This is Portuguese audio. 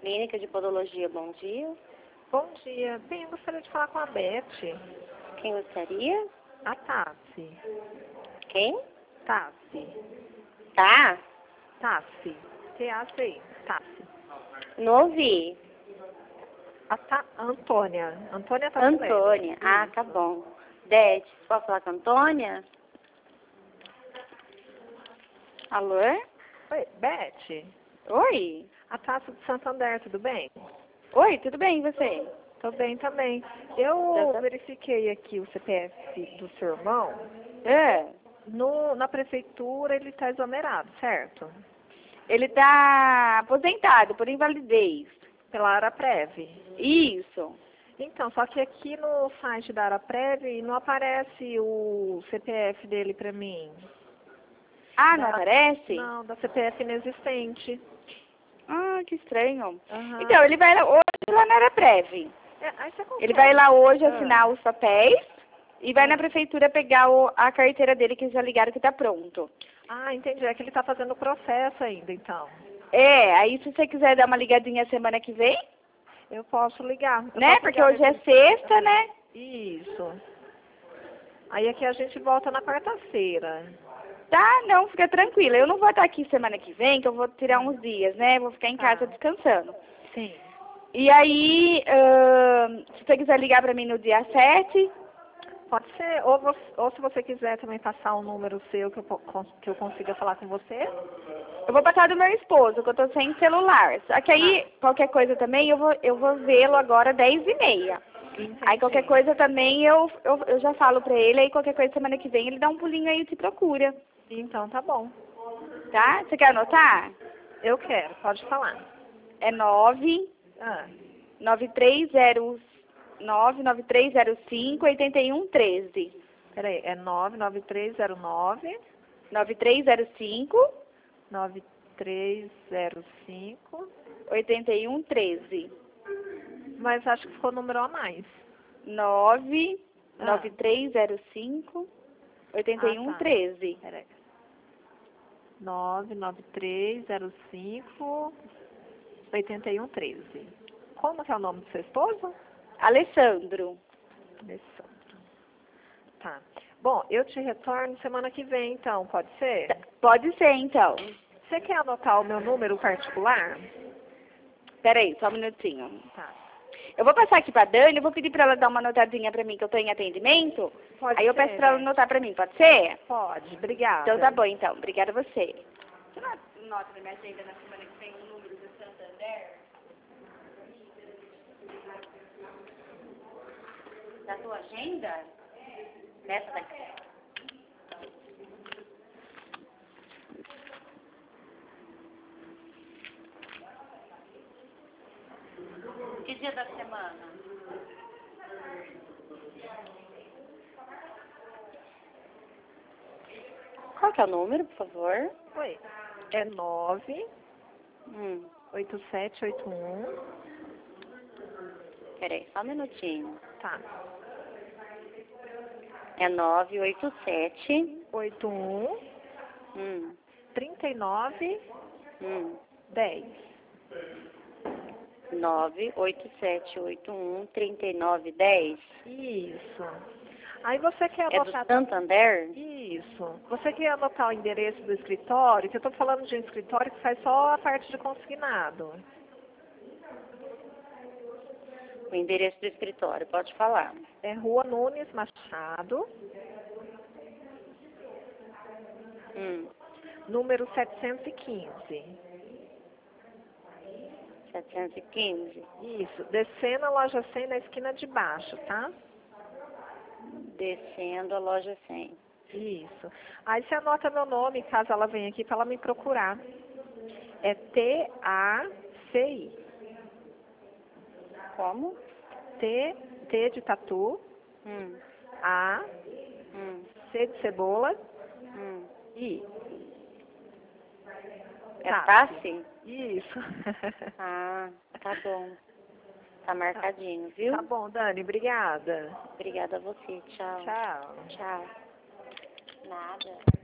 Clínica de Podologia, bom dia. Bom dia. Bem, eu gostaria de falar com a Beth. Quem gostaria? A Tassi. Quem? Tassi. Tá? Tassi. T-A-C-I. Tassi. Não ouvi. Antônia. Antônia Tassi. Antônia. Ah, tá bom. Beth, posso falar com a Antônia? Alô? Oi, Beth. Oi? A Tassi de Santander, tudo bem? Oi, tudo bem, e você? Tô bem também. Eu verifiquei aqui o CPF do seu irmão. É. Na prefeitura ele está exonerado, certo? Ele tá aposentado por invalidez. Pela Araprev. Isso. Então, só que aqui no site da Araprev não aparece o CPF dele pra mim. Ah, não aparece? Não, da CPF inexistente. Ah, que estranho. Aham. Então, ele vai hoje lá na Araprev. Aí você consegue. Ele vai lá hoje assinar os papéis e vai na prefeitura pegar a carteira dele, que já ligaram que tá pronto. Ah, entendi. É que ele tá fazendo o processo ainda, então. É, aí se você quiser dar uma ligadinha semana que vem, Eu posso ligar. né? Porque hoje é sexta, né? Isso. Aí aqui a gente volta na quarta-feira. Tá, não, fica tranquila. Eu não vou estar aqui semana que vem, que eu vou tirar uns dias, né? Vou ficar em casa descansando. Sim. E aí, se você quiser ligar pra mim no dia 7... Pode ser, ou se você quiser também passar um número seu que eu consiga falar com você. Eu vou passar do meu esposo, que eu tô sem celular. Só que aí, qualquer coisa também, eu vou vê-lo agora 10h30. Entendi. Aí qualquer coisa também eu já falo pra ele, aí qualquer coisa semana que vem ele dá um pulinho aí e te procura. Então tá bom. Tá? Você quer anotar? Eu quero, pode falar. É 99305-8113. Peraí, é 99309 9305 9305 8113. Mas acho que ficou número a mais. 99305 8113. Peraí. 99305 8113. Como que é o nome do seu esposo? Alessandro. Alessandro. Tá. Bom, eu te retorno semana que vem, então, pode ser? Pode ser, então. Você quer anotar o meu número particular? Peraí, só um minutinho. Tá. Eu vou passar aqui pra Dani, eu vou pedir pra ela dar uma notadinha pra mim, que eu tô em atendimento. Pode aí eu ser, peço pra ela anotar pra mim, pode ser? Pode, obrigada. Então tá bom, então. Obrigada a você. Você não anota na minha agenda na semana que vem o número do Santander? Da tua agenda? Nessa daqui. Que dia da semana? Qual que é o número, por favor? Oi. É 8781. Peraí, só um minutinho. Tá. É 987 81 39 10. 987813910. Isso. Aí você quer É do anotar... Santander? Isso. Você quer anotar o endereço do escritório? Que eu tô falando de um escritório que faz só a parte de consignado. O endereço do escritório, pode falar. É Rua Nunes Machado, número 715. 715? Isso. Descendo a loja 100 na esquina de baixo, tá? Descendo a loja 100. Isso. Aí você anota meu nome, caso ela venha aqui, para ela me procurar. É T-A-C-I. Como? T de tatu. A. C de cebola. I. É Tassi? Isso. Ah, tá bom. Tá marcadinho, viu? Tá bom, Dani. Obrigada. Obrigada a você. Tchau. Tchau. Tchau. Nada.